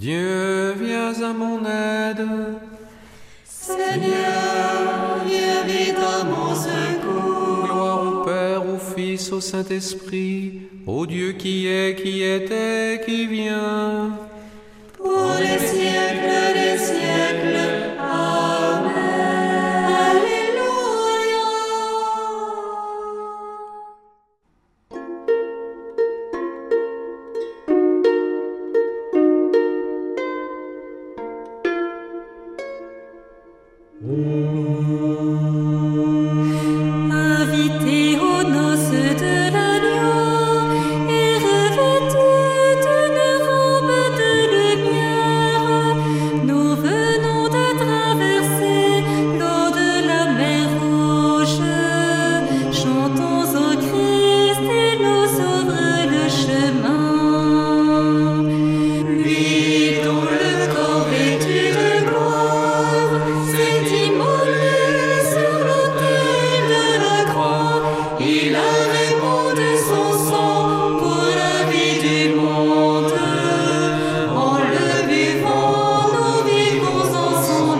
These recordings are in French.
Dieu, viens à mon aide. Seigneur, viens vite à mon secours. Gloire au Père, au Fils, au Saint-Esprit, au Dieu qui est, qui était, qui vient. Pour les siècles des siècles. Amen. Alléluia. Invité aux noces de l'agneau et revêtu d'une robe de lumière, nous venons de traverser l'eau de la mer Rouge. Chantons au Christ, il nous ouvre le chemin. Lui dont le corps vêtu de gloire s'est immolé sur l'autel de la croix. Il a répandu son sang pour la vie du monde. En le vivant, nous vivons en son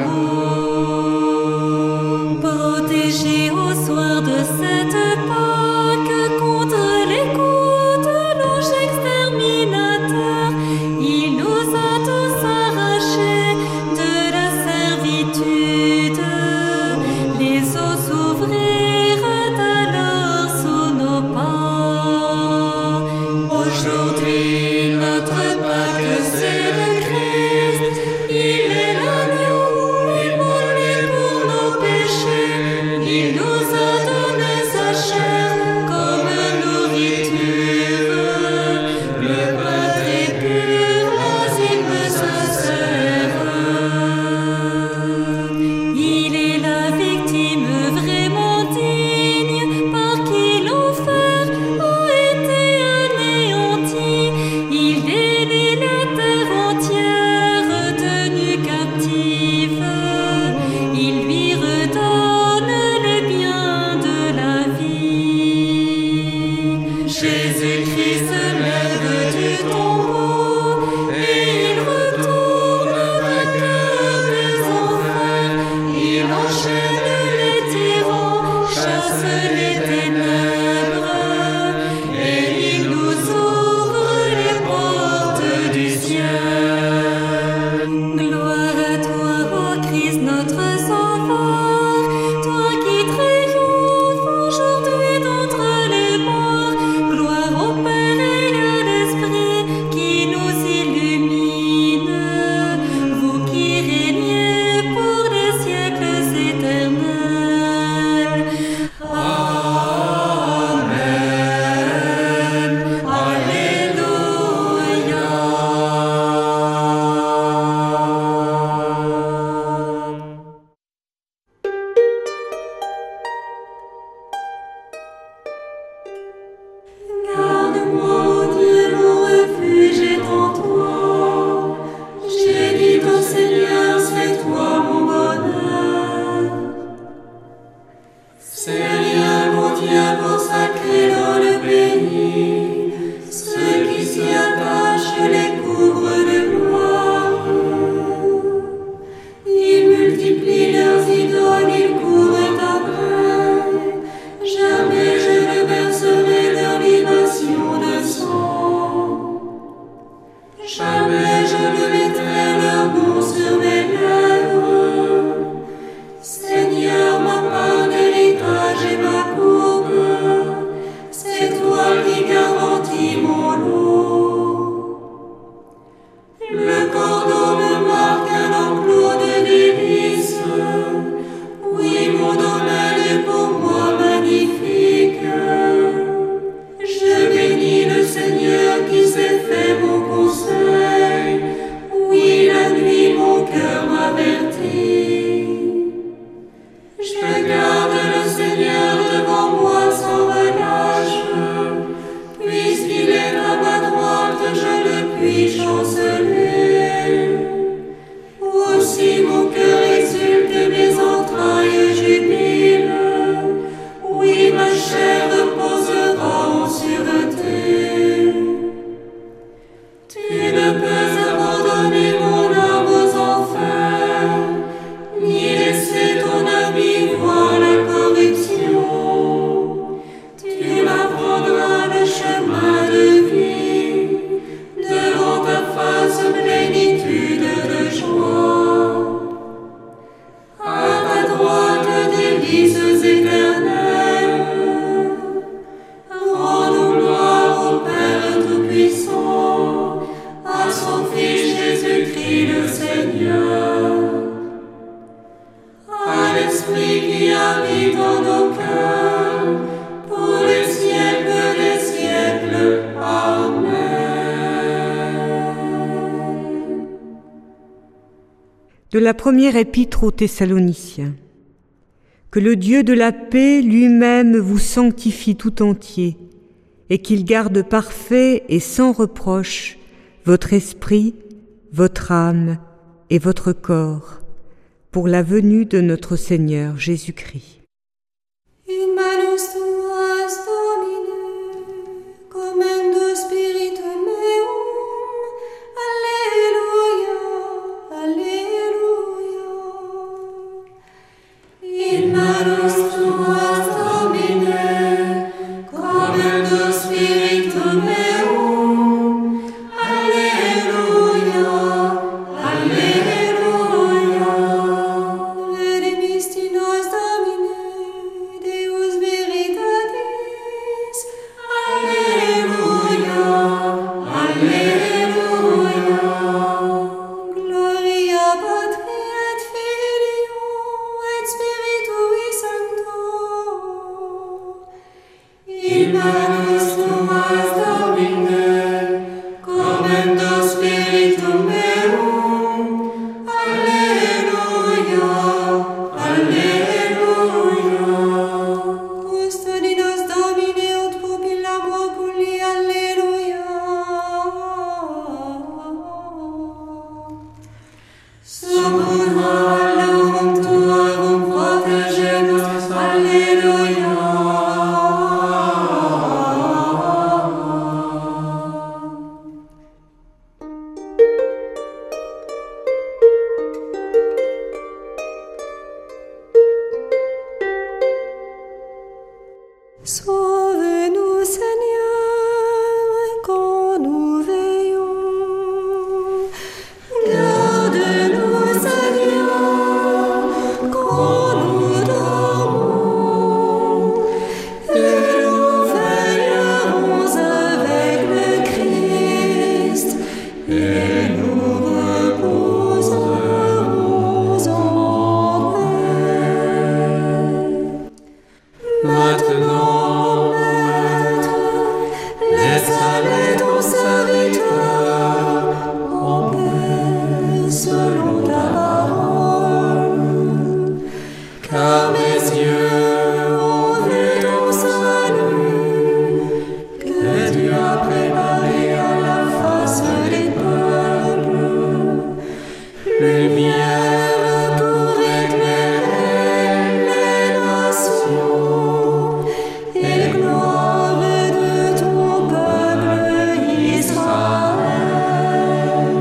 amour. Protégés au soir de cette Pâque contre les coups de l'ange exterminateur, il nous a tous arrachés de la servitude. Les eaux s'ouvrirent alors sous nos pas. Aujourd'hui, notre Pâque, c'est le Christ. Il est l'agneau, immolé pour nos péchés. Il nous a donné sa chair comme nourriture. Le pain très pur, l'asile sincère. Il est la victime vraiment digne par qui l'enfer a été anéanti. Il délie la terre entière tenue captive. Il lui redonne le bien de la vie. Jésus-Christ se lève du tombeau et il retourne vainqueur des enfers. Il enchaîne les tyrans, chasse les ténèbres et il nous ouvre les portes du ciel. Gloire à toi, ô Christ, notre Sauveur, toi qui triomphes aujourd'hui d'entre les morts. Gloire au Père et à l'Esprit qui nous illumine, vous qui régnez pour les siècles éternels. Amen. Alléluia. Garde-moi, ô Dieu, mon refuge est en toi. J'ai dit au Seigneur, c'est toi mon bonheur. Seigneur, mon Dieu, consacré dans le pays, ceux qui s'y attachent les couvrent de gloire. Ils multiplient leurs idoles, ils courent après. Jamais je ne verserai leur libation de sang. Jamais je ne mettrai leur nom sur mes lèvres. Seigneur, ma part d'héritage et ma coupe, c'est toi qui garantis mon lot. Le cordeau me marque un enclos de délices. Oui, mon domaine est pour moi magnifique. Je bénis le Seigneur qui s'est fait mon conseil. Oui, la nuit mon cœur m'avertit. Je garde le Seigneur devant moi sans relâche. Puisqu'il est à ma droite, je ne puis chanceler. dit le Seigneur. À l'Esprit qui habite en nos cœurs, pour les siècles des siècles. Amen. De la première épître aux Thessaloniciens. Que le Dieu de la paix lui-même vous sanctifie tout entier, et qu'il garde parfait et sans reproche votre esprit, votre âme et votre corps, pour la venue de notre Seigneur Jésus-Christ. In manus tuas, Domine, commendo spiritum meum. Alleluia, alleluia. In manus tuas, Domine, commendo spiritum meum. Alleluia, alleluia. Redemisti nos, Domine, Deus veritatis. Alleluia, alleluia. Gloria Patri et Filio et Spiritui Sancto. In manus tuas, Domine, commendo spiritum meum. Alleluia, alleluia. Custodi nos, Domine, ut pupillam oculi. Alleluia. Succurra laum tuarum, protege nos. Alleluia. Sauve-nous, Seigneur, quand nous veillons. Garde-nous, Seigneur, quand nous dormons. Et nous veillerons avec le Christ, et nous reposerons en paix. Maintenant, Maître, laisse aller ton serviteur en paix selon ta parole. Car mes yeux ont vu ton salut, que tu as préparé à la face des peuples, lumière pour éclairer les nations, et gloire de ton peuple Israël.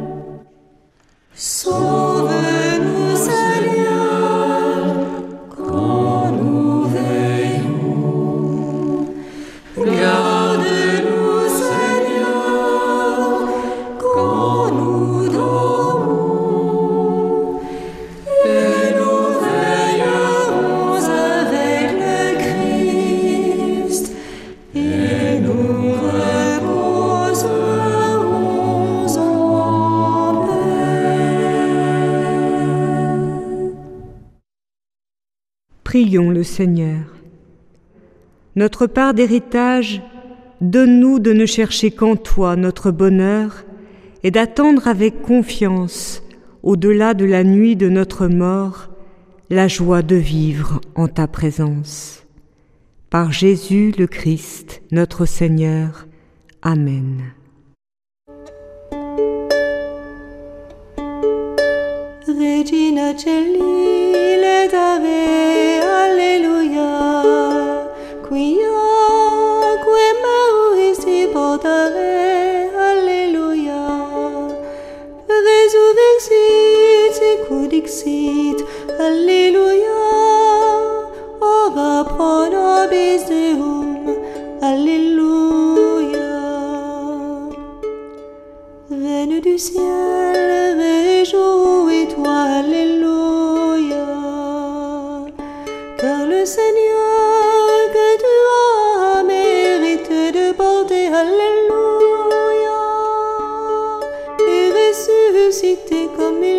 Sauve-nous, Seigneur, quand nous veillons. Garde-nous, Seigneur, quand nous dormons. Et nous veillerons avec le Christ, et nous reposerons en paix. Prions le Seigneur. Notre part d'héritage, donne-nous de ne chercher qu'en toi notre bonheur et d'attendre avec confiance, au-delà de la nuit de notre mort, la joie de vivre en ta présence. Par Jésus le Christ, notre Seigneur. Amen. Regina Celi, letare, alleluia, quiaque mauisti portare, alleluia, resurrexit, sicut dixit, alleluia, ora pro nobis Deum, alleluia. Reine du ciel, réjouis-toi, alléluia, car le Seigneur que tu as mérité de porter, alléluia, est ressuscité. ressuscité comme il